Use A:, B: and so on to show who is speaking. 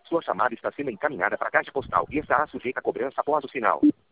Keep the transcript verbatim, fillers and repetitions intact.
A: Sua chamada está sendo encaminhada para a caixa postal e estará sujeita a cobrança após o sinal.